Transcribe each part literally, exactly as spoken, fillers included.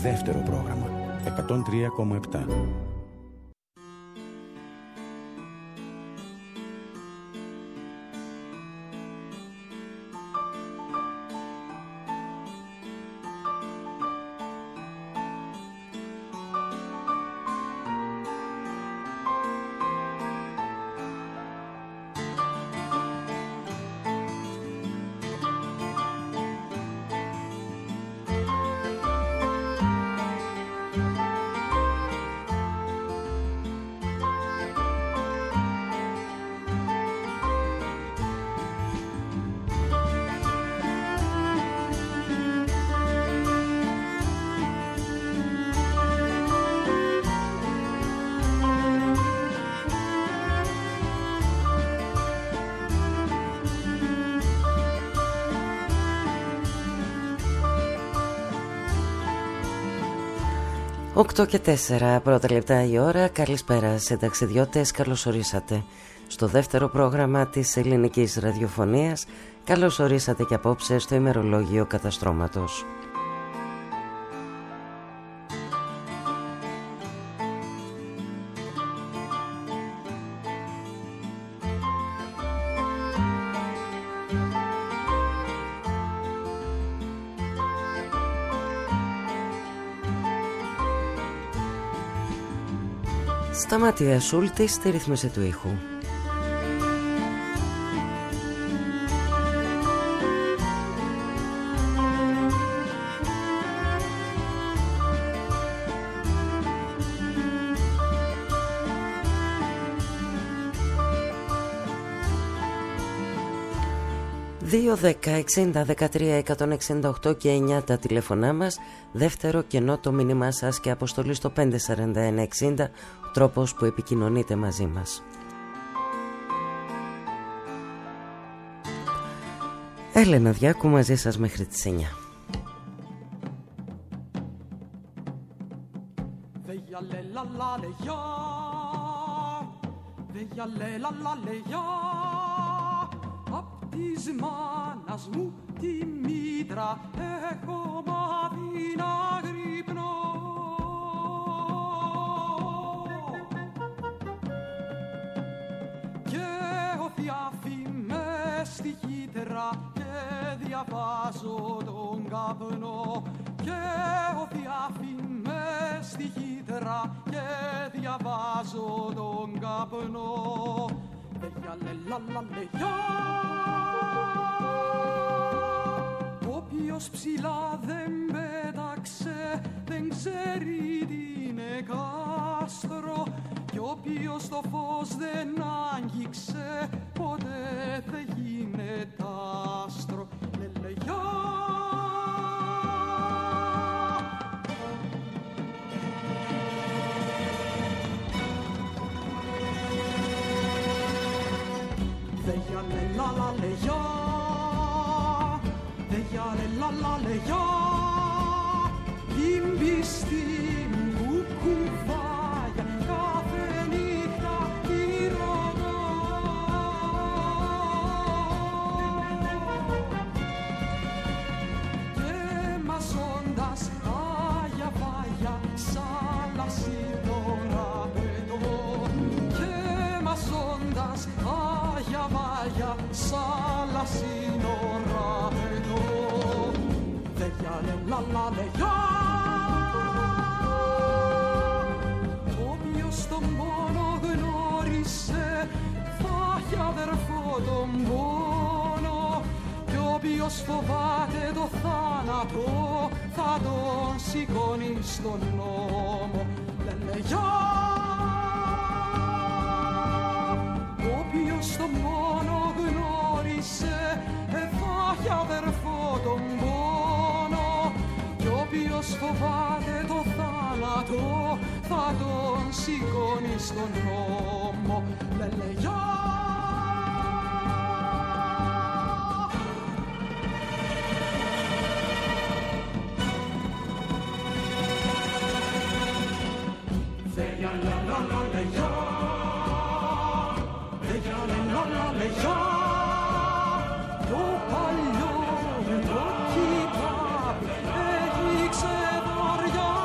δεύτερο πρόγραμμα εκατόν τρία κόμμα επτά. οκτώ και τέσσερα πρώτα λεπτά η ώρα. Καλησπέρα σε ταξιδιώτες, καλώς ορίσατε στο δεύτερο πρόγραμμα της ελληνικής ραδιοφωνίας. Καλώς ορίσατε και απόψε στο ημερολόγιο καταστρώματος. Σταμάτια Σούλτη στη ρύθμιση του ήχου. δύο δέκα εξήντα δεκατρία εκατόν εξήντα οκτώ και εννιά τα τηλέφωνά μας. Δεύτερο κενό το μήνυμά σας και αποστολή στο πέντε σαράντα ένα εξήντα, τρόπος που επικοινωνείτε μαζί μας. Έλενα Διάκου μαζί σας μέχρι τις εννιά. Της μάνας μου τη μήτρα έχω μάθει να γρυπνώ. Και ο Θιάφη μες στη χύτρα και διαβάζω τον καπνό. Και ο Θιάφη μες στη χύτρα και διαβάζω τον καπνό. Όποιος ψηλά δεν πέταξε δεν ξέρει τι είναι κάστρο, κι όποιος το φως δεν άγγιξε ποτέ δεν γίνεται άστρο. Λελεγιά. La la le ya, de ya le la la le ya, imbisti mu κουβάγια κάθε νύχτα ηρωνώ. Και μαζώντας άγια βάγια σαν λασίδωρα πετώ. Και μαζώντας άγια βάγια σαν λασίνορα πετώ. Δε για λε λα λα λε για. Όποιος τον πόνο γνώρισε θα έχει αδερφό τον πόνο, κι όποιος φοβάται το θάνατο θα τον σηκώνει στον νόμο. Λε λε για. Όποιος τον πόνο γνώρισε θα έχει αδερφό τον πόνο, κι όποιος φοβάται το θάνατο θα τον σηκώνει στον νόμο. Λε λε για. Το παλιό με το κοιτάπι έχει ξεδωριά.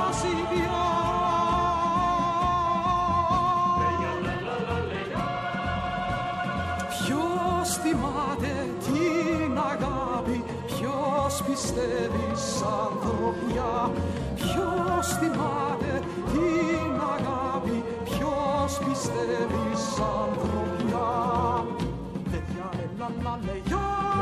ποιος πιστεύει σ' ανθρωπιά, ποιος θυμάται την αγάπη, ποιος πιστεύει σ' ανθρωπιά. Τέτοια έλα να λεγιά.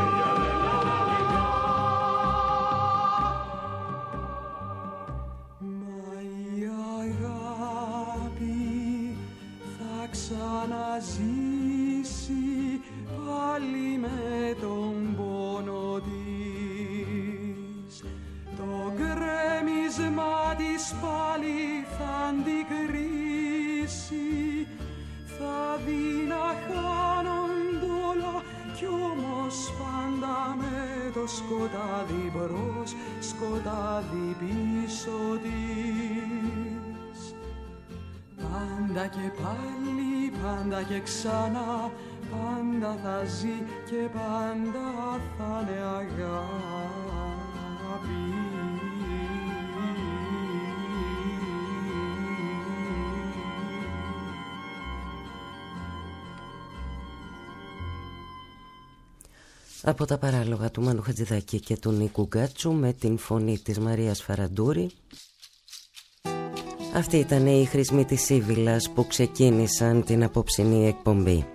Μα η αγάπη θα ξαναζήσει πάλι με τον πόνο της. Το γκρέμισμα της πάλι θα αντικρίσει, θα δει να χάνονται όλα κι όμως πάντα με το σκοτάδι μπρος, σκοτάδι πίσω της. Πάντα και πάλι, πάντα και ξανά, πάντα θα ζει και πάντα θα είναι αγάπη. Από τα παράλογα του Μάνου Χατζηδάκη και του Νίκου Γκάτσου με την φωνή της Μαρίας Φαραντούρη. Αυτοί ήταν οι χρησμοί της Σίβυλας που ξεκίνησαν την απόψινή εκπομπή.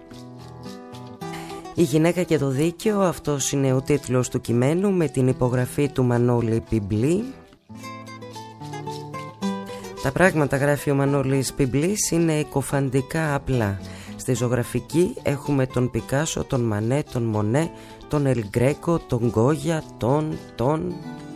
Η γυναίκα και το δίκαιο, αυτός είναι ο τίτλος του κειμένου με την υπογραφή του Μανώλη Πιμπλή. Τα πράγματα, γράφει ο Μανώλης Πιμπλής, είναι εκοφαντικά απλά. Στη ζωγραφική έχουμε τον Πικάσο, τον Μανέ, τον Μονέ, τον Ελ Γκρέκο, τον Γκόγια, τον, τον...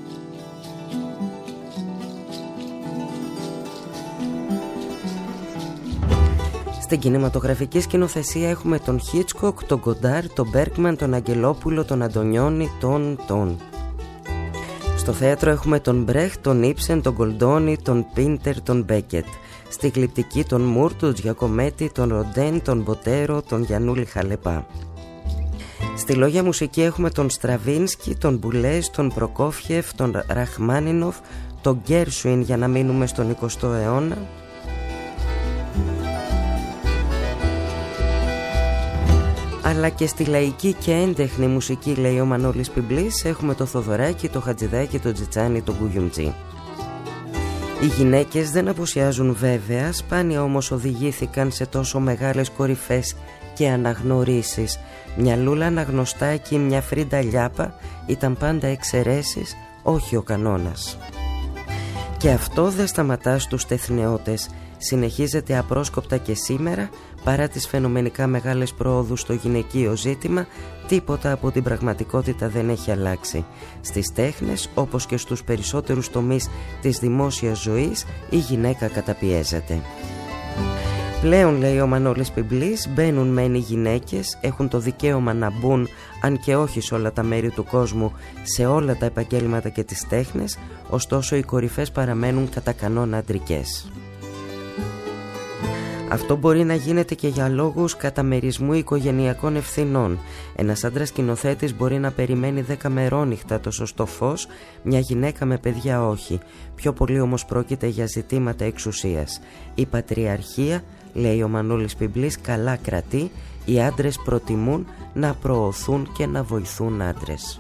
Στην κινηματογραφική σκηνοθεσία έχουμε τον Χίτσκοκ, τον Γκοντάρ, τον Μπέρκμαν, τον Αγγελόπουλο, τον Αντωνιόνι, τον, τον... Στο θέατρο έχουμε τον Μπρέχ, τον Ήψεν, τον Γκολντόνι, τον Πίντερ, τον Μπέκετ. Στη γλυπτική τον Μουρ, τον Τζιακομέτη, τον Ροντέν, τον Μποτέρο, τον Γιαννούλη Χαλεπά. Στη λόγια μουσική έχουμε τον Στραβίνσκι, τον Μπουλές, τον Προκόφιεφ, τον Ραχμάνινοφ, τον Γκέρσουιν, για να μείνουμε στον εικοστό αιώνα. Αλλά και στη λαϊκή και έντεχνη μουσική, λέει ο Μανώλης Πιμπλής, έχουμε το Θοδωράκι, το Χατζηδάκι, το Τζιτσάνι, το Κουγιουμτζή. Οι γυναίκες δεν απουσιάζουν βέβαια, σπάνια όμως οδηγήθηκαν σε τόσο μεγάλες κορυφές και αναγνωρίσεις. Μια Λούλα Αναγνωστάκη, μια Φρίντα Λιάπα ήταν πάντα εξαιρέσεις, όχι ο κανόνας. Και αυτό δεν σταματά στους τεθνεώτες. Συνεχίζεται απρόσκοπτα και σήμερα, παρά τις φαινομενικά μεγάλες πρόοδους στο γυναικείο ζήτημα, τίποτα από την πραγματικότητα δεν έχει αλλάξει. Στις τέχνες, όπως και στους περισσότερους τομείς της δημόσιας ζωής, η γυναίκα καταπιέζεται. Πλέον, λέει ο Μανώλης Πιμπλής, μπαίνουν μεν οι γυναίκες, έχουν το δικαίωμα να μπουν, αν και όχι σε όλα τα μέρη του κόσμου, σε όλα τα επαγγέλματα και τις τέχνες, ωστόσο οι κορυφές παραμένουν κατά κανόνα αντρικές. Αυτό μπορεί να γίνεται και για λόγους καταμερισμού οικογενειακών ευθυνών. Ένας άντρας σκηνοθέτης μπορεί να περιμένει δέκα μερόνυχτα το σωστό φως, μια γυναίκα με παιδιά όχι. Πιο πολύ όμως πρόκειται για ζητήματα εξουσίας. Η πατριαρχία, λέει ο Μανώλης Πιμπλής, καλά κρατεί, οι άντρες προτιμούν να προωθούν και να βοηθούν άντρες.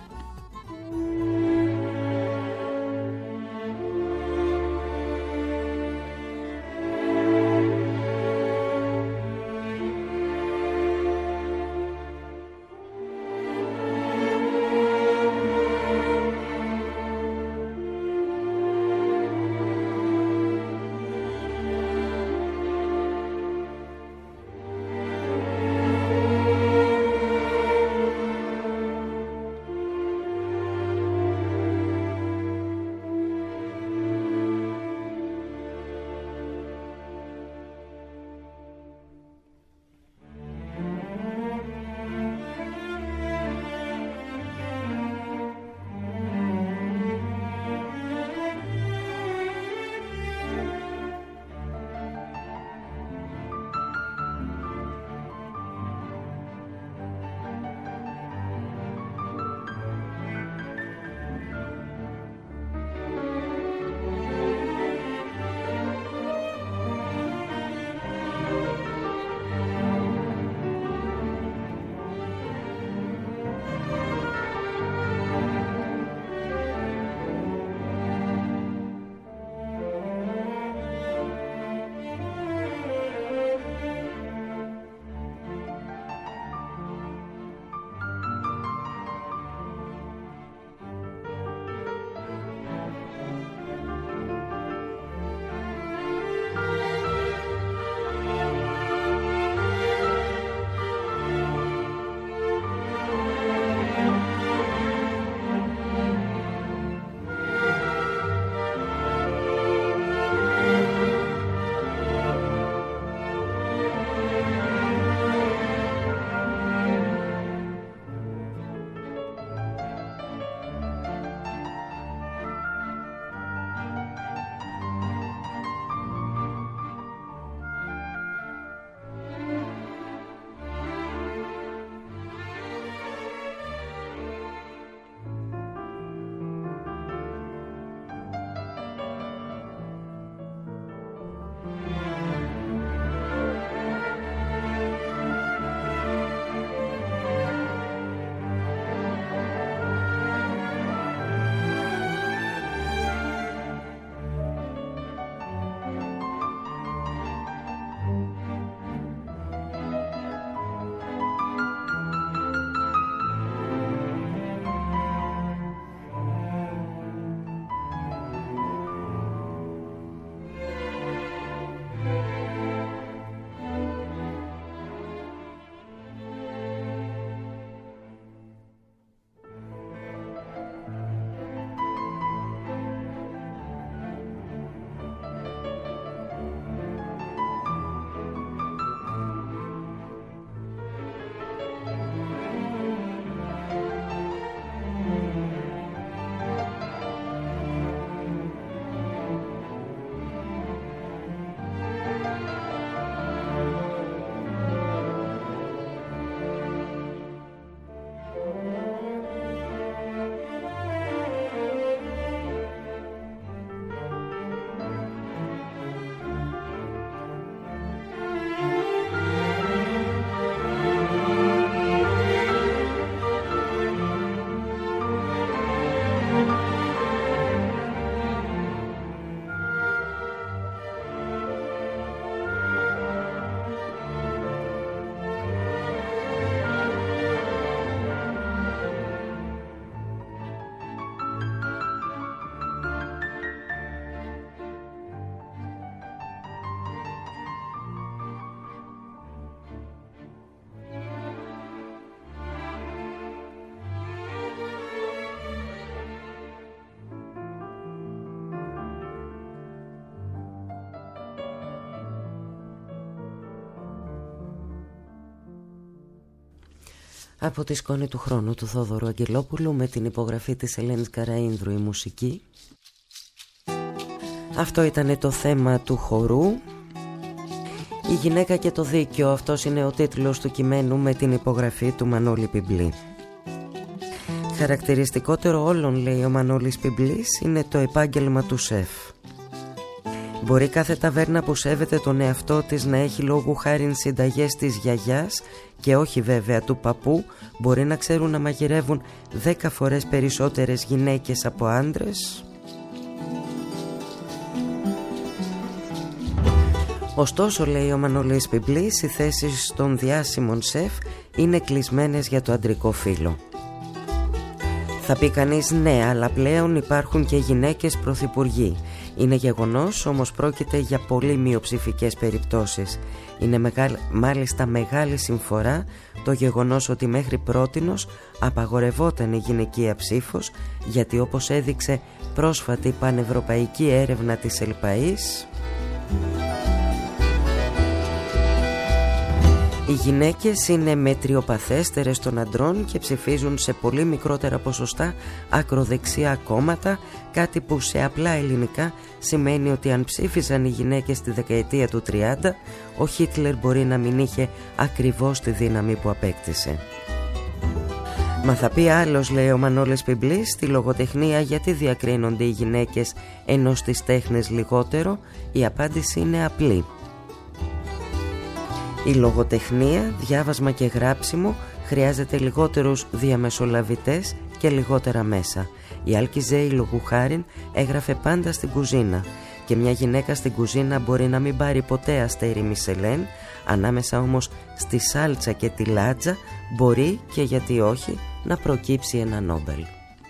Από τη σκόνη του χρόνου του Θόδωρου Αγγελόπουλου με την υπογραφή της Ελένης Καραΐνδρου η μουσική. Αυτό ήταν το θέμα του χορού. Η γυναίκα και το δίκαιο, αυτός είναι ο τίτλος του κειμένου με την υπογραφή του Μανώλη Πιμπλή. Χαρακτηριστικότερο όλων, λέει ο Μανώλης Πιμπλής, είναι το επάγγελμα του σεφ. Μπορεί κάθε ταβέρνα που σέβεται τον εαυτό της να έχει λόγου χάριν συνταγές της γιαγιάς και όχι βέβαια του παππού, μπορεί να ξέρουν να μαγειρεύουν δέκα φορές περισσότερες γυναίκες από άντρες. Ωστόσο, λέει ο Μανώλης Πιμπλής, οι θέσεις των διάσημων σεφ είναι κλεισμένες για το αντρικό φύλο. Θα πει κανείς ναι, αλλά πλέον υπάρχουν και γυναίκες πρωθυπουργοί. Είναι γεγονός, όμως πρόκειται για πολύ μειοψηφικές περιπτώσεις. Είναι μεγάλη, μάλιστα μεγάλη συμφορά το γεγονός ότι μέχρι πρότινος απαγορευόταν η γυναικεία ψήφος, γιατί όπως έδειξε πρόσφατη πανευρωπαϊκή έρευνα της ΕΛΠΑΗΣ, οι γυναίκες είναι μετριοπαθέστερες των αντρών και ψηφίζουν σε πολύ μικρότερα ποσοστά ακροδεξιά κόμματα, κάτι που σε απλά ελληνικά σημαίνει ότι αν ψήφιζαν οι γυναίκες στη δεκαετία του τριάντα, ο Χίτλερ μπορεί να μην είχε ακριβώς τη δύναμη που απέκτησε. Μα θα πει άλλος, λέει ο Μανώλης Πιμπλής, στη λογοτεχνία γιατί διακρίνονται οι γυναίκες ενώ στις τέχνες λιγότερο? Η απάντηση είναι απλή. Η λογοτεχνία, διάβασμα και γράψιμο χρειάζεται λιγότερους διαμεσολαβητές και λιγότερα μέσα. Η Άλκη Ζέη λόγου χάριν έγραφε πάντα στην κουζίνα και μια γυναίκα στην κουζίνα μπορεί να μην πάρει ποτέ αστέρι Μισελέν, ανάμεσα όμως στη σάλτσα και τη λάτζα μπορεί και γιατί όχι να προκύψει ένα Νόμπελ.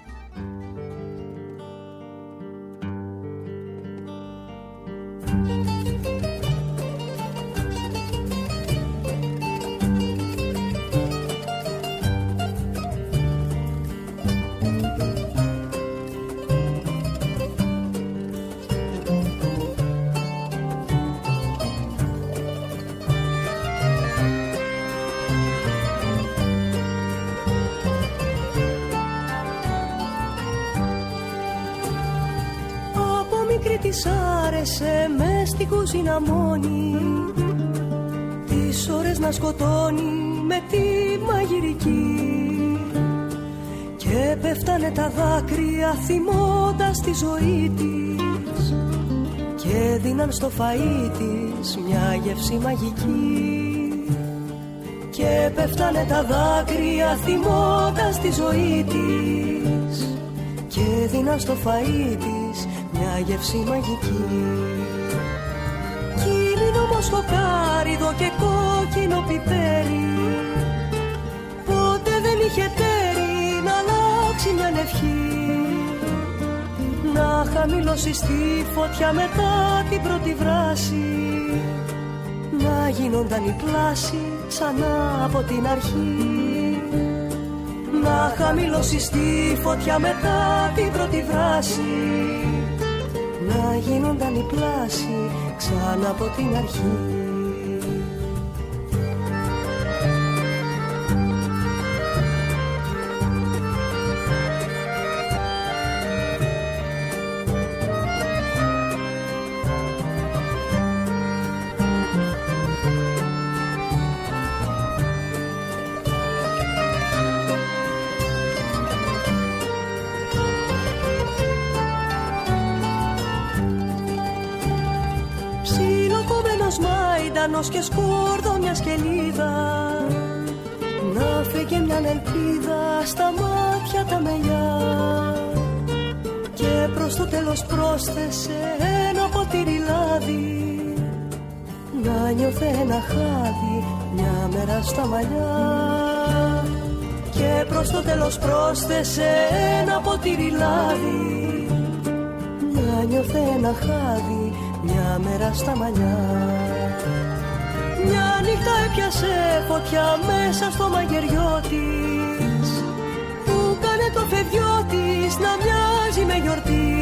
Της άρεσε μες στην κουζίνα μόνη, τις ώρες να σκοτώνει με τη μαγειρική, και πέφτανε τα δάκρυα θυμώντας τη ζωή της και δίναν στο φαΐ της μια γεύση μαγική. Και πέφτανε τα δάκρυα θυμώντας τη ζωή της και δίναν στο φαΐ της μια γεύση μαγική. Κύλινο μοσχοκάριδο και κόκκινο πιπέρι, ποτέ δεν είχε τέρι να αλλάξει μια ευχή, να χαμηλώσει στη φωτιά μετά την πρώτη βράση, να γίνονταν η πλάση ξανά από την αρχή, να χαμηλώσει στη φωτιά μετά την πρώτη βράση, να γίνονταν η πλάση ξανά από την αρχή. Και σκόρδο μια σκελίδα, να φύγει μια ελπίδα στα μάτια τα μελιά, και προς το τέλος πρόσθεσε ένα ποτήρι λάδι, να νιώθε ένα χάδι μια μέρα στα μαλλιά. Και προς το τέλος πρόσθεσε ένα ποτήρι λάδι, να νιώθε ένα χάδι μια μέρα στα μαλλιά. Μια νύχτα έπιασε φωτιά μέσα στο μαγειριό της, που κάνε το παιδιό της να μοιάζει με γιορτή,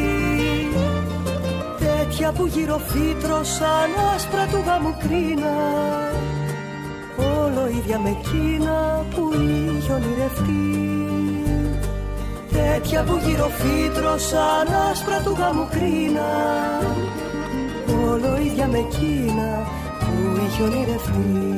τέτοια που γύρω φύτρωσαν άσπρα του γαμου κρίνα, όλο ίδια με εκείνα που είχε ονειρευτεί. Τέτοια που γυροφύτρο σαν άσπρα του γάμου κρίνα, όλο ίδια με εκείνα που είχε ονειρευτεί.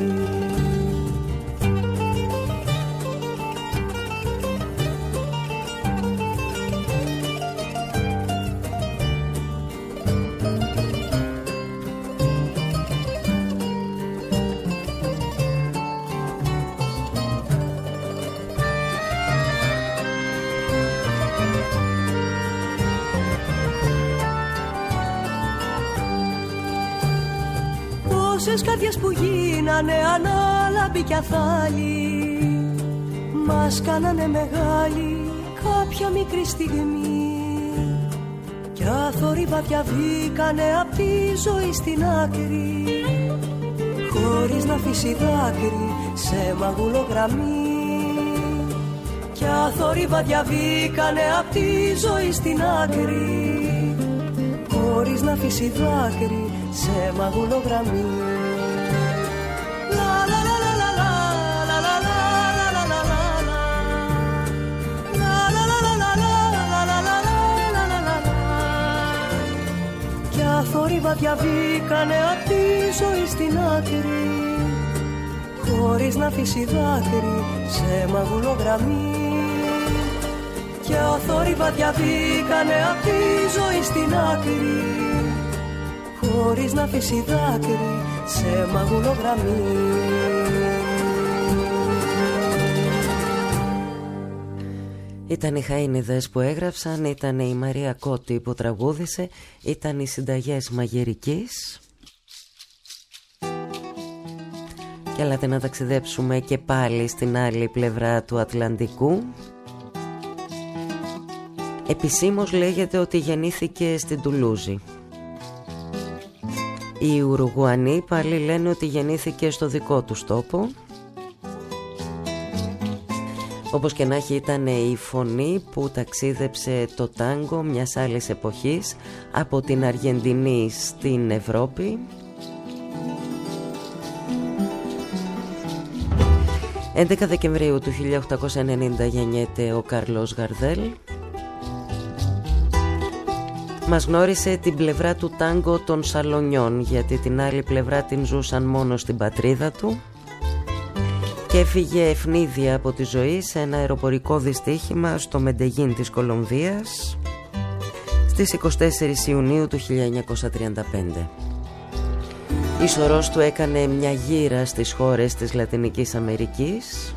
Τόσες καρδιές που γίνανε ανάλαμποι κι αθάλοι, μας κάνανε μεγάλη κάποια μικρή στιγμή. Κι αθόρυβα διαβήκανε απ' τη ζωή στην άκρη, χωρίς να αφήσει δάκρυ σε μαγουλογραμμή. Κι αθόρυβα διαβήκανε απ' τη ζωή στην άκρη, χωρίς να αφήσει δάκρυ σε μαγουλογραμμή. Κι αθόρυβα διαβήκανε απ' τη ζωή στην άκρη, χωρίς να αφήσει δάκρυ σε μαγουλογραμμή. Κι αθόρυβα διαβήκανε απ' τη ζωή στην άκρη, χωρίς να αφήσει δάκρυ σε μαγουλογραμμή. Ήταν οι Χαΐνιδες που έγραψαν, ήταν η Μαρία Κώτη που τραγούδισε, ήταν οι Συνταγές Μαγειρικής. Και έλατε να ταξιδέψουμε και πάλι στην άλλη πλευρά του Ατλαντικού. Επισήμως λέγεται ότι γεννήθηκε στην Τουλούζη. Οι Ουρουγουανοί πάλι λένε ότι γεννήθηκε στο δικό τους τόπο. Όπως και να έχει, ήταν η φωνή που ταξίδεψε το τάγκο μιας άλλης εποχής από την Αργεντινή στην Ευρώπη. έντεκα Δεκεμβρίου του χίλια οκτακόσια ενενήντα γεννιέται ο Κάρλος Γαρδέλ. Μας γνώρισε την πλευρά του τάγκο των σαλονιών, γιατί την άλλη πλευρά την ζούσαν μόνο στην πατρίδα του, και έφυγε ευνίδια από τη ζωή σε ένα αεροπορικό δυστύχημα στο Μεντεγίν της Κολομβίας στις εικοστή τέταρτη Ιουνίου του χίλια εννιακόσια τριάντα πέντε. Η σωρός του έκανε μια γύρα στις χώρες της Λατινικής Αμερικής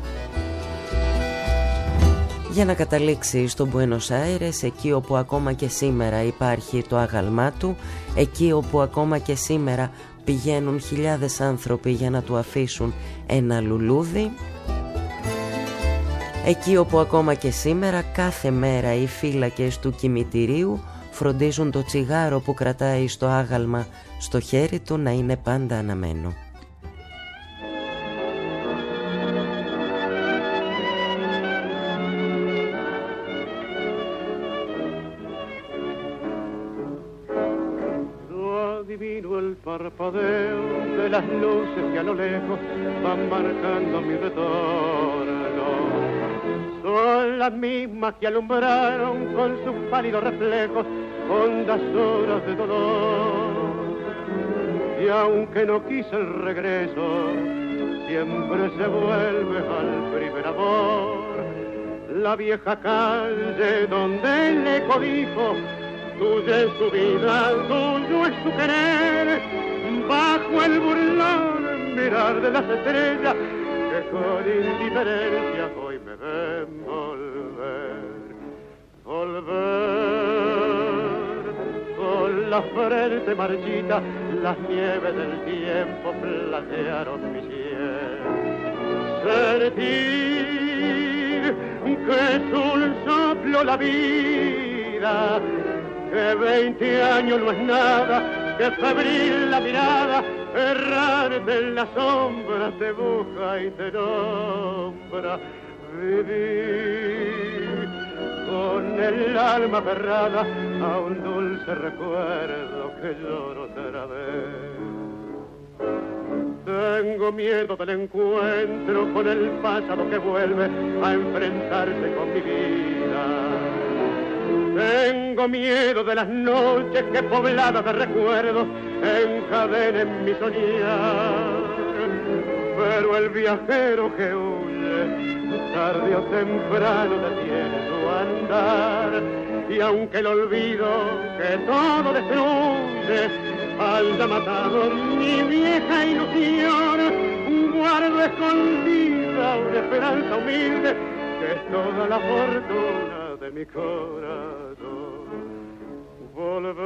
για να καταλήξει στο Μπουένος Άιρες, εκεί όπου ακόμα και σήμερα υπάρχει το άγαλμά του, εκεί όπου ακόμα και σήμερα πηγαίνουν χιλιάδες άνθρωποι για να του αφήσουν ένα λουλούδι, εκεί όπου ακόμα και σήμερα κάθε μέρα οι φύλακες του κημητηρίου φροντίζουν το τσιγάρο που κρατάει στο άγαλμα στο χέρι του να είναι πάντα αναμένο. Parpadeo de las luces que a lo lejos van marcando mi retorno. Son las mismas que alumbraron con sus pálidos reflejos hondas horas de dolor. Y aunque no quise el regreso, siempre se vuelve al primer amor. La vieja calle donde le codijo, tuya es su vida, tuyo es su querer, bajo el burlón mirar de las estrellas que con indiferencia hoy me ven volver, volver, con la frente marchita, las nieves del tiempo platearon mi cielo, sentir que es un soplo la vida, que veinte años no es nada, que febril la mirada, errarte en las sombras te busca y te nombra. Vivir con el alma aferrada a un dulce recuerdo que lloro otra vez. Tengo miedo del encuentro con el pasado que vuelve a enfrentarse con mi vida. Tengo miedo de las noches que pobladas de recuerdos encadenen mi soñar. Pero el viajero que huye, tarde o temprano detiene su andar. Y aunque el olvido que todo destruye haya matado mi vieja ilusión, guardo escondida una esperanza humilde que es toda la fortuna de mi corazón. Volver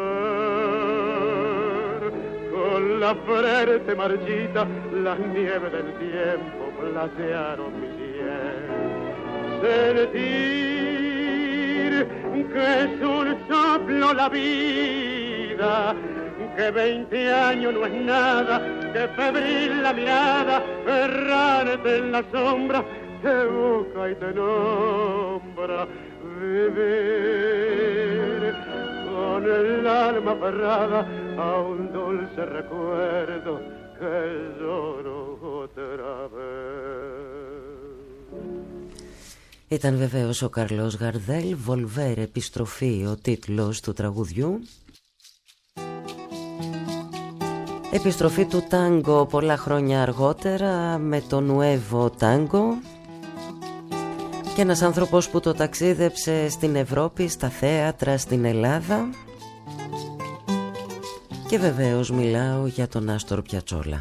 con la frente marchita, las nieves del tiempo platearon mi piel. Sentir que es un soplo la vida, que veinte años no es nada, que febril la mirada, errante en la sombra, te busca y te nombra. Vivir con el alma aferrada a un dulce recuerdo que lloro otra vez. Ήταν βεβαίως ο Καρλός Γαρδέλ, Volver, επιστροφή, ο τίτλος του τραγουδιού. Επιστροφή του τάγκο πολλά χρόνια αργότερα με το Nuevo Tango. Και ένας άνθρωπος που το ταξίδεψε στην Ευρώπη, στα θέατρα, στην Ελλάδα. Και βεβαίως μιλάω για τον Άστορ Πιατσόλα.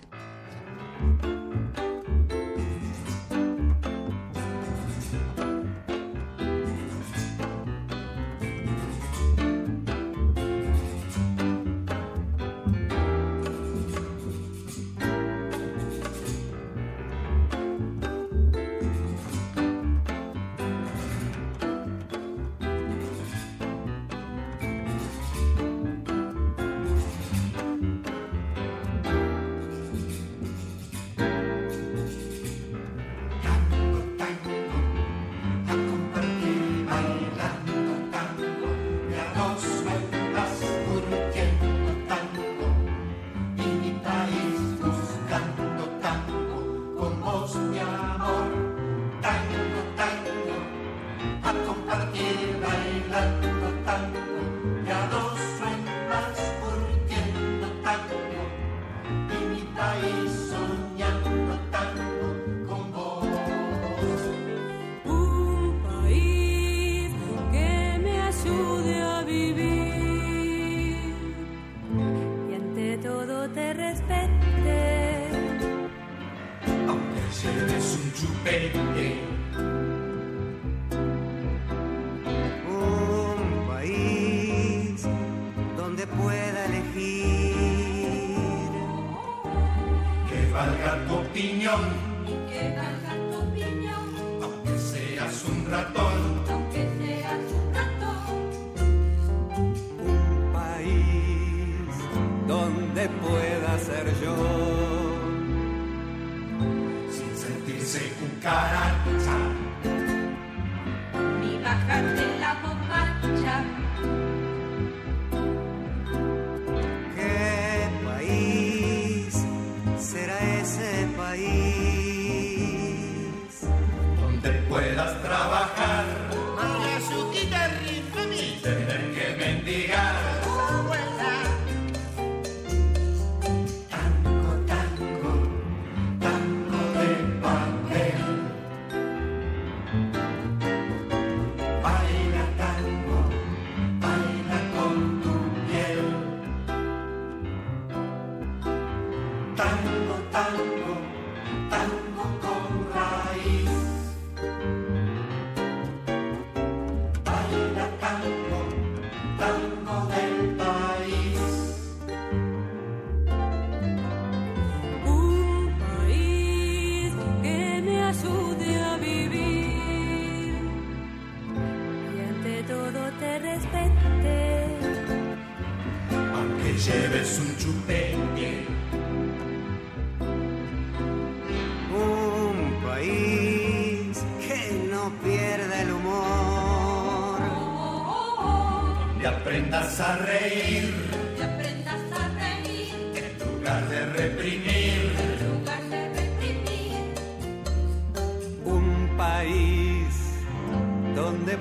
aprendas a reír, que aprendas a reír, en lugar de reprimir.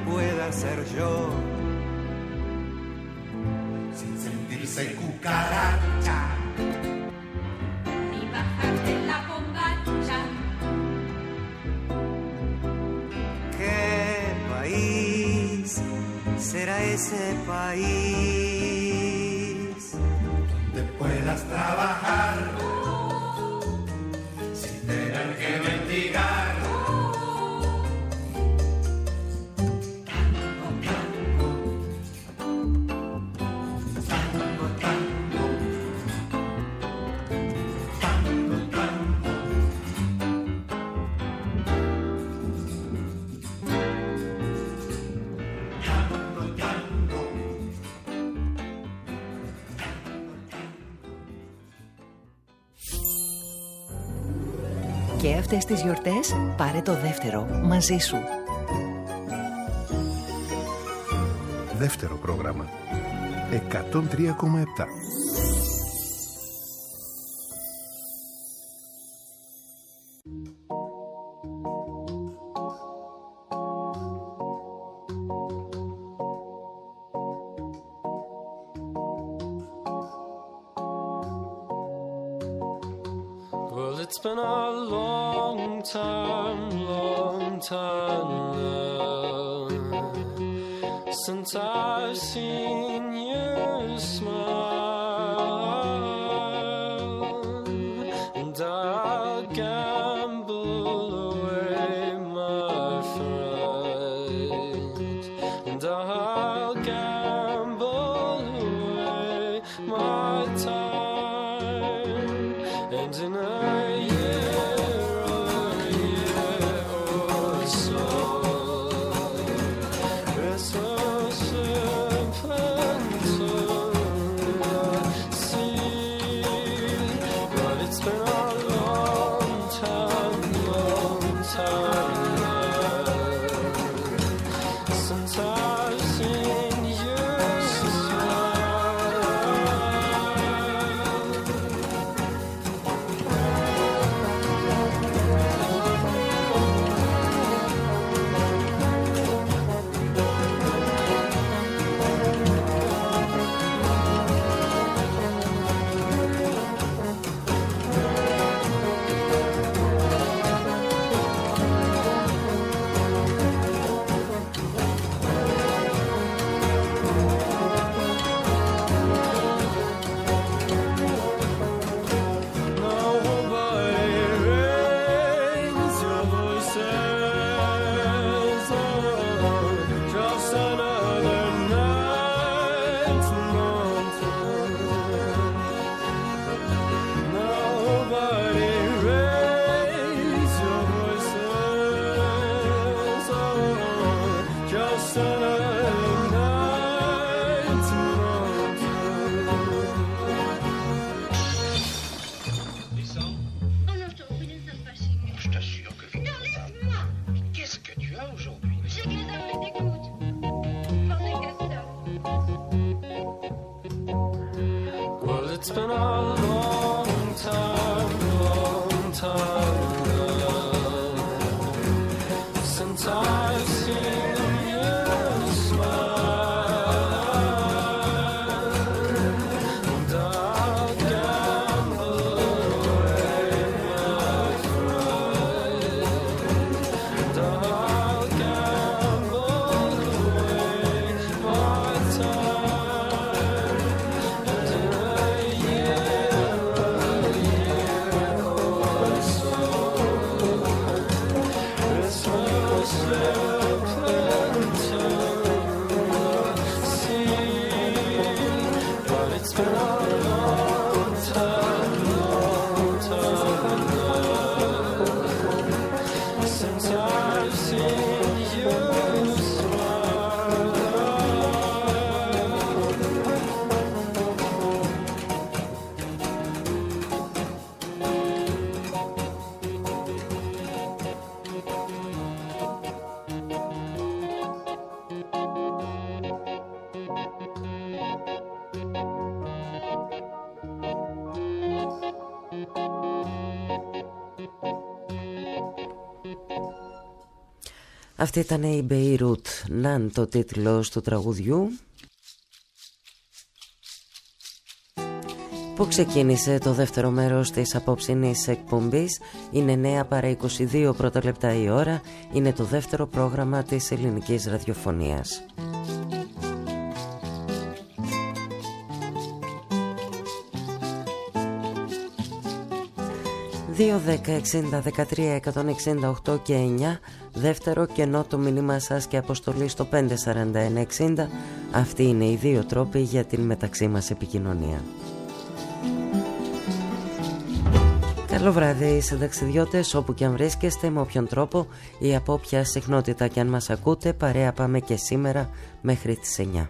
pueda ser yo. Sin sentirse cucaracha, ni bajarte la bombacha. ¿Qué país será ese país donde puedas trabajar sin tener que mendigar? Και αυτές τις γιορτές πάρε το δεύτερο μαζί σου. Δεύτερο πρόγραμμα εκατόν τρία κόμμα επτά. It's been a long time, long time now since I've seen you smile, and I'll gamble away my fright, and I'll gamble away my time, and in a Αυτή ήταν η Μπεϊρούτ, Ναν το τίτλος του τραγουδιού, που ξεκίνησε το δεύτερο μέρος της απόψινής εκπομπής. Είναι νέα παρά είκοσι δύο πρώτα λεπτά η ώρα. Είναι το δεύτερο πρόγραμμα της ελληνικής ραδιοφωνίας. δύο δέκα εξήντα δεκατρία εκατόν εξήντα οκτώ και εννιά. Δεύτερο κενό το μήνυμα σας και αποστολή στο πέντε σαράντα ένα εξήντα. Αυτοί είναι οι δύο τρόποι για την μεταξύ μας επικοινωνία. Καλό βράδυ συνταξιδιώτες, όπου και αν βρίσκεστε, με όποιον τρόπο ή από όποια συχνότητα και αν μας ακούτε. Παρέα πάμε και σήμερα μέχρι τις εννιά.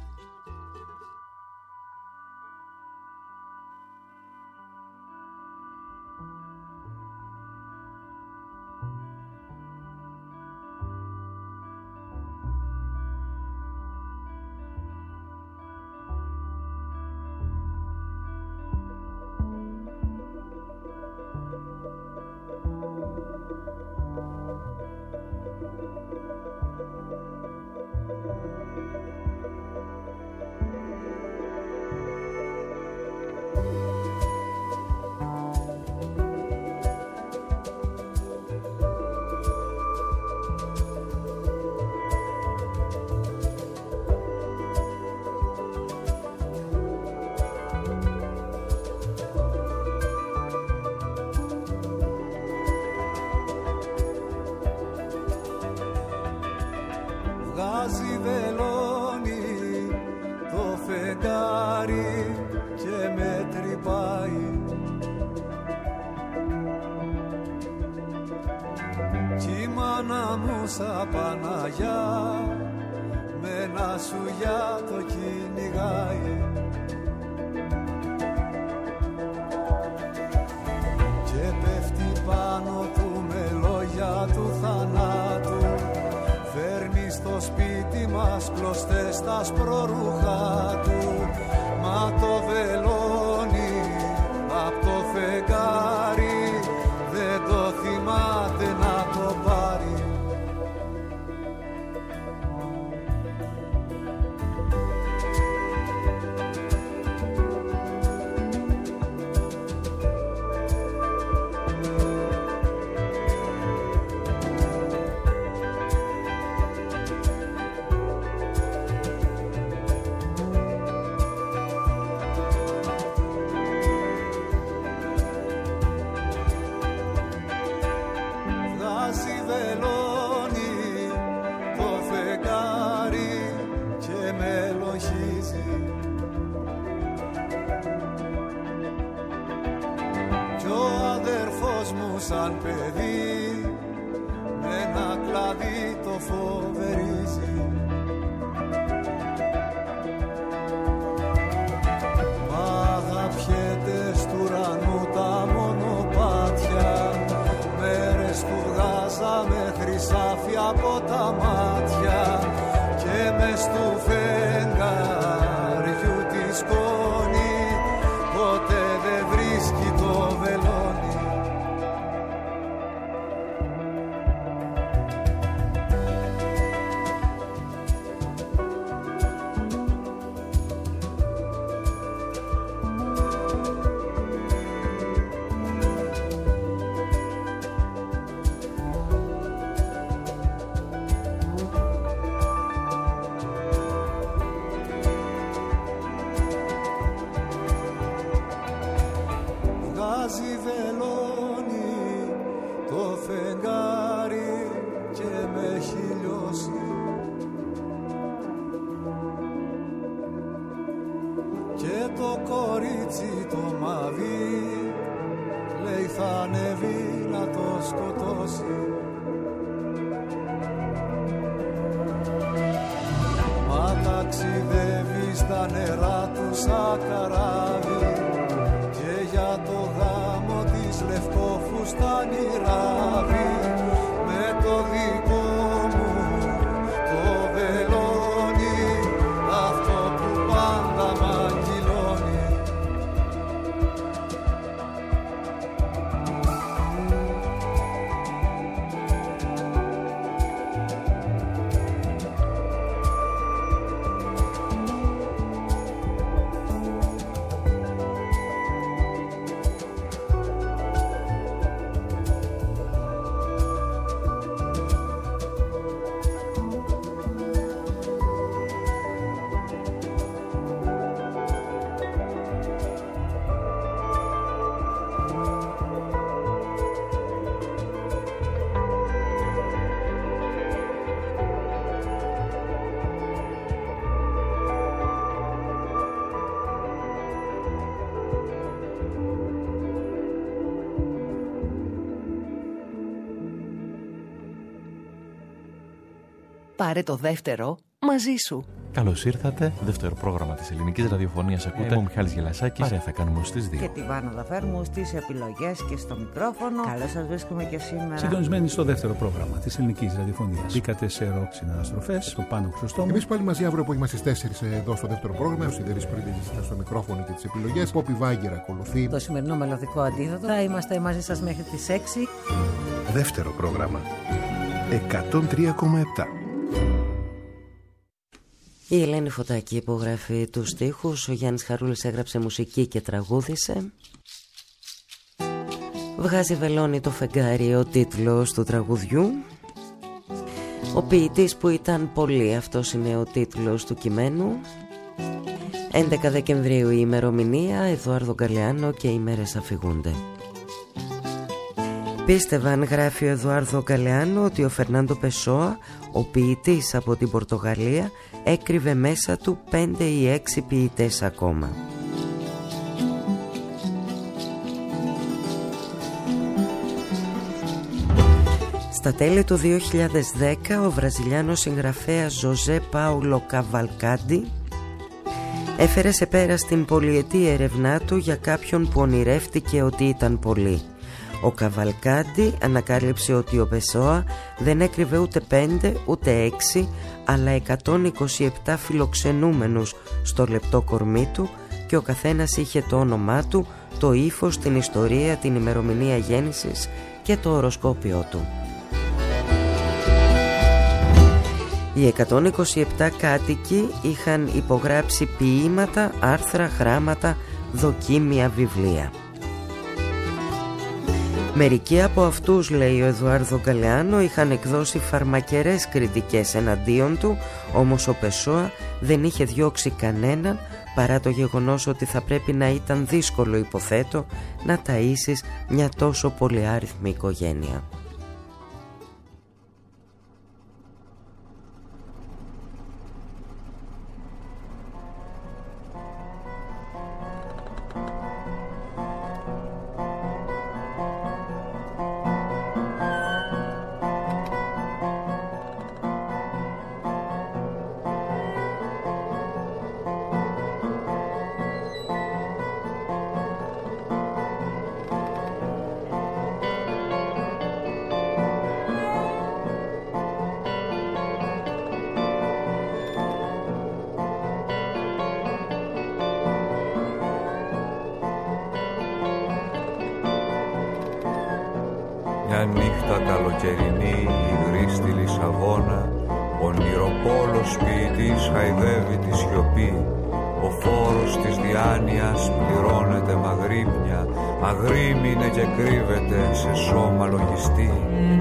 Βγάζει βελόνι το φεγγάρι και με τρυπάει, κι η μάνα μου σαν Παναγιά με ένα σουγιά το κυνηγάει, και πέφτει πάνω του με λόγια του θανάτου. Φέρνει στο σπίτι μας κλωστές τα σπρορούχα του. Μα το βελόνι απ' το φεγγάρι δεν το θυμάται να το πάρει. Σαν παιδί με ένα κλαδί το φοβερίζει, μα αγαπιέται στου ουρανού τα μονοπάτια. Μέρες του βγάζαμε χρυσάφι από τα μάτια, και μες του φεγγαριού τη σκόνη ποτέ δεν βρίσκει το βελόνι. Πάρε το δεύτερο μαζί σου. Καλώς ήρθατε. Δεύτερο πρόγραμμα της ελληνικής ραδιοφωνίας ακούτε. Είμαι ο Μιχάλης Γελασάκης. Παρέα θα κάνουμε ως τις δύο. Και τη Βάνα Δαφέρμου στις επιλογές και στο μικρόφωνο. Καλώς σας βρίσκουμε και σήμερα. Συντονισμένοι στο δεύτερο πρόγραμμα της ελληνικής ραδιοφωνίας. Μπήκατε σε ροκ συναναστροφές, στο Πάνο Χρυσοστόμου. Εμείς πάλι μαζί αύριο απόγευμα στις τέσσερις εδώ στο δεύτερο πρόγραμμα. Ο Σιδερής Πρίτης ήταν στο μικρόφωνο και τις επιλογές. Πόπι Βάγκερ ακολουθεί. Το σημερινό μελωδικό αντίδοτο. Θα είμαστε μαζί σας μέχρι τις έξι. Δεύτερο πρόγραμμα. εκατόν τρία κόμμα επτά. Η Ελένη Φωτάκη υπογράφει τους στίχους, ο Γιάννης Χαρούλης έγραψε μουσική και τραγούδισε. Βγάζει βελόνι το φεγγάρι ο τίτλος του τραγουδιού. Ο ποιητής που ήταν πολύ, αυτός είναι ο τίτλος του κειμένου. έντεκα Δεκεμβρίου η ημερομηνία, Εδουάρδο Γκαλεάνο και οι μέρες αφηγούνται. Πίστευαν, γράφει ο Εδουάρδο Γκαλεάνο, ότι ο Φερνάντο Πεσόα, ο ποιητής από την Πορτογαλία, έκρυβε μέσα του πέντε ή έξι ποιητές ακόμα. Στα τέλη του δύο χιλιάδες δέκα ο βραζιλιάνος συγγραφέας Ζωζέ Πάουλο Καβαλκάντι έφερε σε πέρα στην πολυετή έρευνά του για κάποιον που ονειρεύτηκε ότι ήταν πολύ. Ο Καβαλκάντι ανακάλυψε ότι ο Πεσόα δεν έκρυβε ούτε πέντε ούτε έξι αλλά εκατόν είκοσι επτά φιλοξενούμενους στο λεπτό κορμί του και ο καθένας είχε το όνομά του, το ύφος, την ιστορία, την ημερομηνία γέννησης και το οροσκόπιό του. Οι εκατόν είκοσι επτά κάτοικοι είχαν υπογράψει ποίηματα, άρθρα, γράμματα, δοκίμια, βιβλία. Μερικοί από αυτούς, λέει ο Εδουάρδο Γκαλεάνο, είχαν εκδώσει φαρμακερές κριτικές εναντίον του, όμως ο Πεσόα δεν είχε διώξει κανέναν, παρά το γεγονός ότι θα πρέπει να ήταν δύσκολο, υποθέτω, να ταΐσεις μια τόσο πολυάριθμη οικογένεια. Μια νύχτα καλοκαιρινή, υγρή στη Λισαβόνα, ονειροπόλος ποιητής χαϊδεύει τη σιωπή. Ο φόρος της διάνοιας πληρώνεται μ' αγρίμια, αγρίμινε και κρύβεται σε σώμα λογιστή.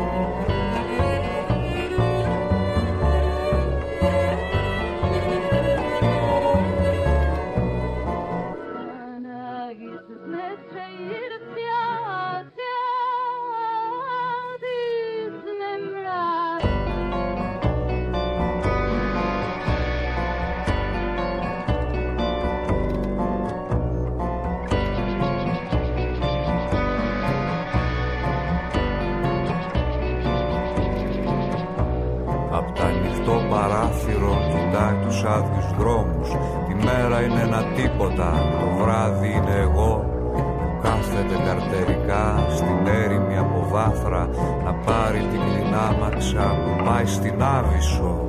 Άδειους δρόμους, τη μέρα είναι ένα τίποτα, το βράδυ είναι εγώ που κάθεται καρτερικά στην έρημη από βάθρα να πάρει την κλινάμαξα που πάει στην Άβυσσο.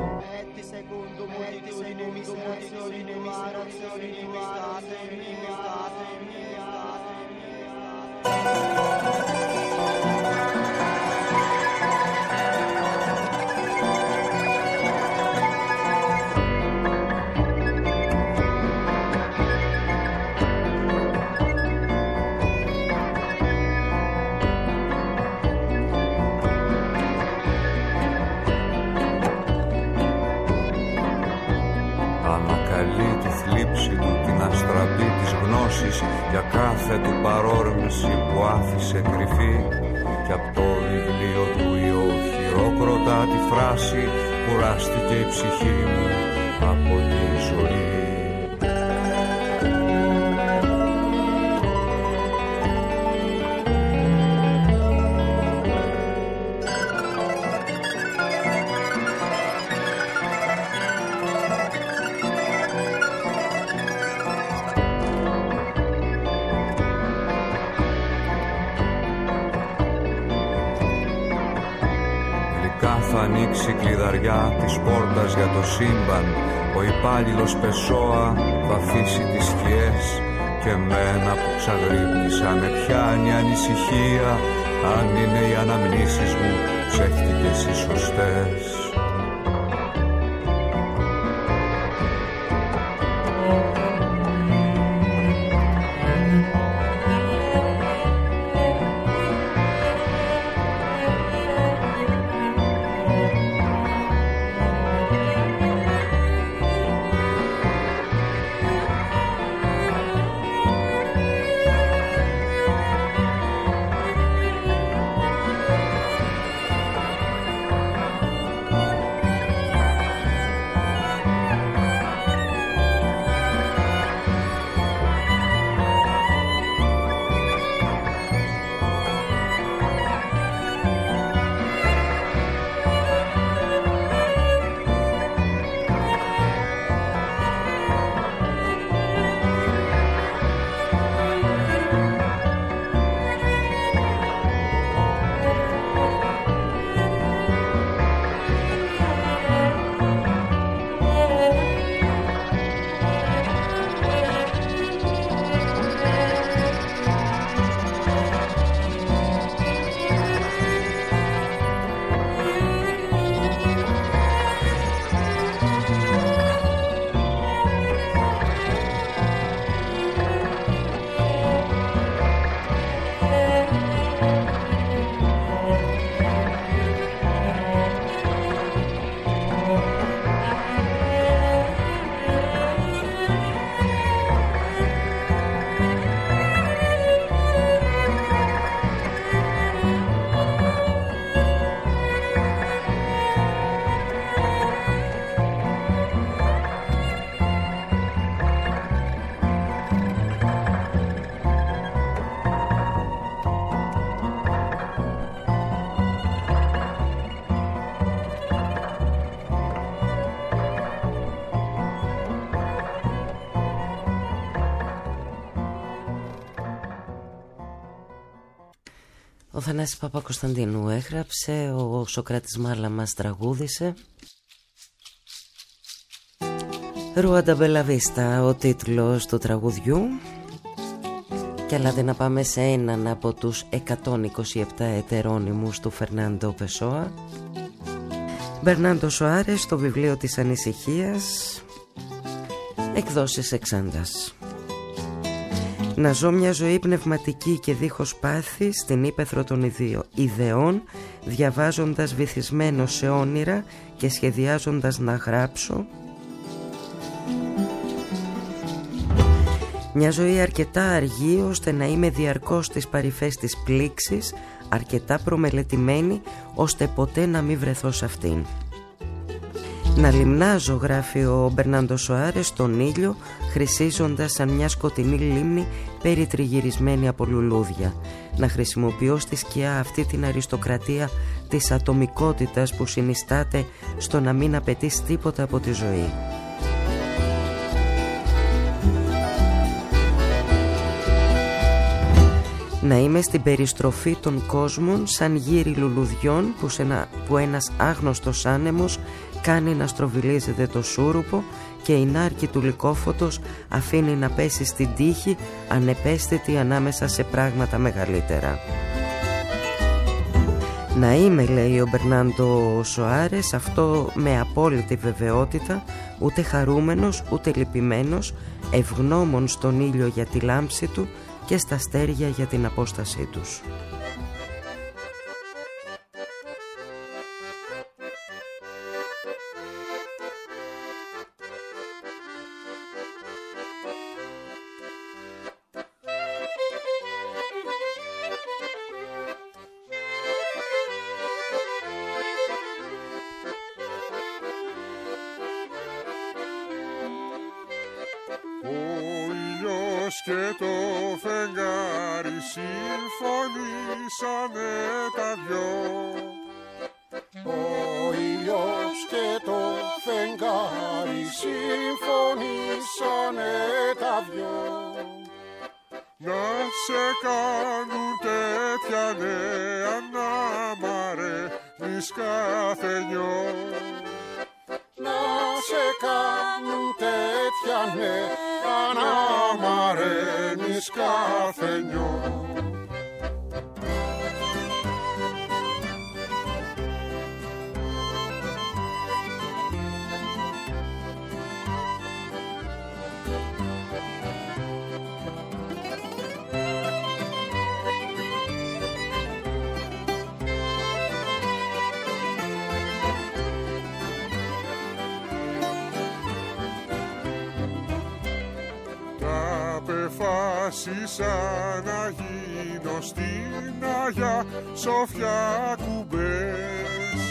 Για κάθε του παρόρμηση που άφησε κρυφή και από το βιβλίο του η οχυρόκροτα τη φράση κουράστηκε η ψυχή μου από τη ζωή. θα ανοίξει κλειδαριά της πόρτας για το σύμπαν. Ο υπάλληλος Πεσόα θα αφήσει τις σκιές και εμένα που ξαγρύπνησα με πιάνει ανησυχία αν είναι οι αναμνήσεις μου ψεύτικες ή σωστές. Ο Θανάσης Παπακοσταντίνου έγραψε, ο Σοκράτης Μάλαμας τραγούδισε. Ρουάντα Μπελαβίστα ο τίτλος του τραγουδιού. Και άλλα να πάμε σε έναν από τους εκατόν είκοσι επτά ετερόνυμους του Φερνάντο Πεσόα. Μπερνάντο Σοάρες, το βιβλίο της ανησυχίας, εκδόσεις Εξάντας. Να ζω μια ζωή πνευματική και δίχως πάθη στην ύπαιθρο των ιδεών, διαβάζοντας βυθισμένο σε όνειρα και σχεδιάζοντας να γράψω. Μια ζωή αρκετά αργή ώστε να είμαι διαρκώς στις παρυφές της πλήξης, αρκετά προμελετημένη ώστε ποτέ να μην βρεθώ σε αυτήν. Να λιμνάζω, γράφει ο Μπερνάντο Σοάρες, στον ήλιο, χρυσίζοντας σαν μια σκοτεινή λίμνη περιτριγυρισμένη από λουλούδια. Να χρησιμοποιώ στη σκιά αυτή την αριστοκρατία της ατομικότητας που συνιστάται στο να μην απαιτείς τίποτα από τη ζωή. Να είμαι στην περιστροφή των κόσμων σαν γύρι λουλουδιών που, ένα, που ένας άγνωστος άνεμος κάνει να στροβιλίζεται το σούρουπο και η νάρκη του λυκόφωτος αφήνει να πέσει στην τύχη ανεπαίσθητη ανάμεσα σε πράγματα μεγαλύτερα. Να είμαι, λέει ο Μπερνάντο Σοάρες, αυτό με απόλυτη βεβαιότητα, ούτε χαρούμενος ούτε λυπημένος, ευγνώμων στον ήλιο για τη λάμψη του και στα αστέρια για την απόστασή τους. Και το φεγγάρι συμφωνήσανε τα δυο. Ο ήλιος και το φεγγάρι συμφωνήσανε τα δυο. Να σε κάνουν τέτοια νέα να μ' αρέσει κάθε νιώ. Να σε κάνουν τέτοια ναι, να μαραίνεις κάθε νιώ. Απεφάσισα να γίνω στην Αγιά Σοφιά κουμπές.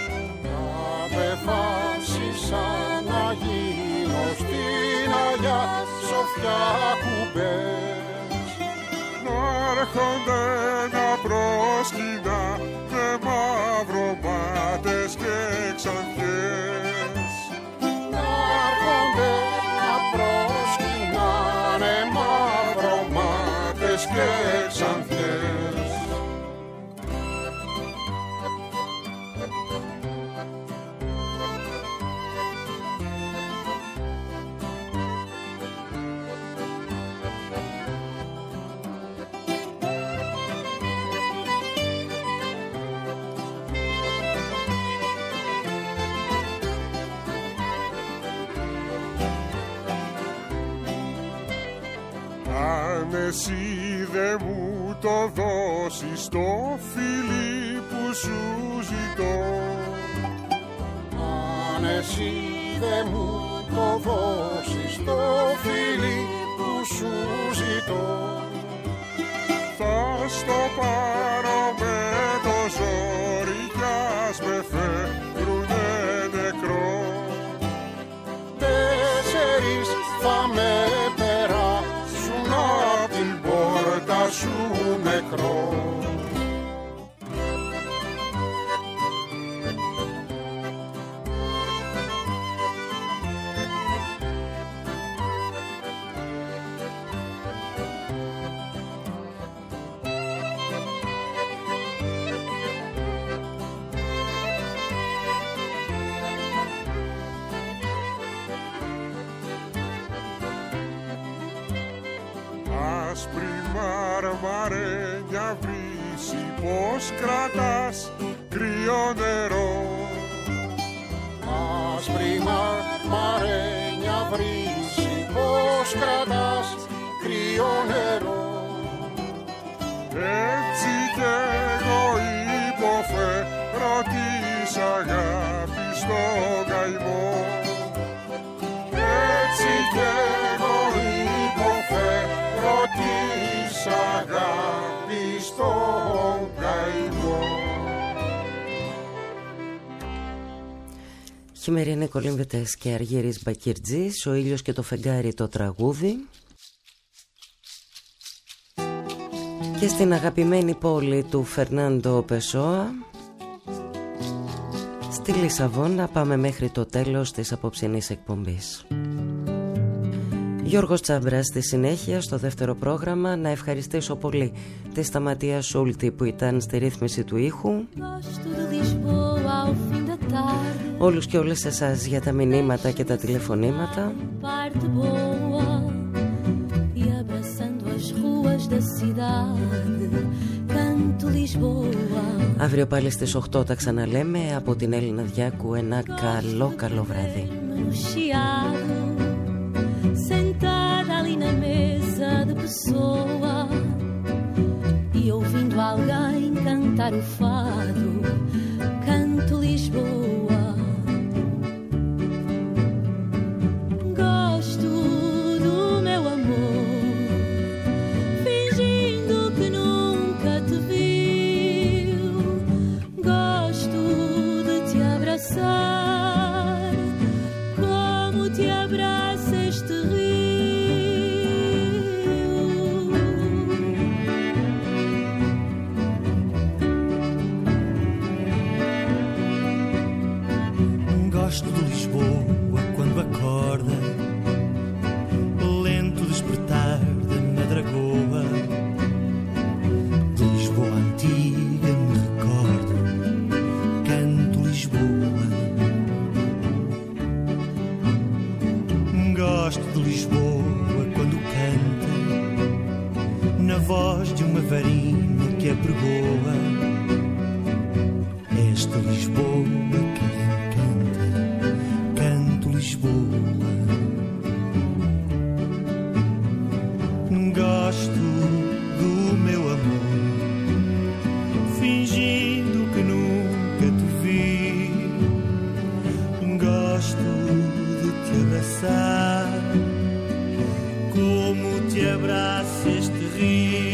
Απεφάσισα να γίνω στην Αγιά Σοφιά κουμπές. Να έρχονται να προσκυνά με μαυρομάτες και ξανθιές. Να έρχονται να προσκυνάνε μαυρομάτες και ξανθιές. Αν εσύ δε μου το δώσεις το φιλί που σου ζητώ. Αν εσύ δε μου το δώσεις το φιλί που σου ζητώ. Θα στο πάρω με το ζόρι κι ας με φεύγουνε νεκρό. Τέσσερις θα με περάσουν απ' την πόρτα σου νεκρό. Άσπρη μαρμαρένια βρύση, πως κρατάς κρύο νερό. Άσπρη μαρμαρένια βρύση, πως κρατάς κρύο νερό. Έτσι κι εγώ υποφέρω της αγάπης στον καημό. Έτσι κι εγώ υποφέρω της αγάπης στον καημό. Χειμερινή κολύμβητες και Αργύρης Μπακυρτζής, Ο ήλιος και το φεγγάρι το τραγούδι. Και στην αγαπημένη πόλη του Φερνάντο Πεσόα, στη Λισαβόνα, πάμε μέχρι το τέλος της απόψινής εκπομπής. Γιώργος Τσάμπρας στη συνέχεια στο δεύτερο πρόγραμμα. Να ευχαριστήσω πολύ τη Σταματία Σούλτη που ήταν στη ρύθμιση του ήχου, όλους και όλες εσάς για τα μηνύματα και τα τηλεφωνήματα. Αύριο πάλι στις οκτώ τα ξαναλέμε. Από την Έλληνα Διάκου ένα καλό καλό βράδυ. Sentada ali na mesa de pessoa e ouvindo alguém cantar o fado, canto Lisboa. Gosto do meu amor, fingindo que nunca te viu. Gosto de te abraçar, como te abraça este rio. Lisboa quando canta, na voz de uma varina que apregoa, esta Lisboa que encanta, canto Lisboa. Gosto do meu amor, fingindo que nunca te vi. Gosto de te abraçar, como te abraça este rio.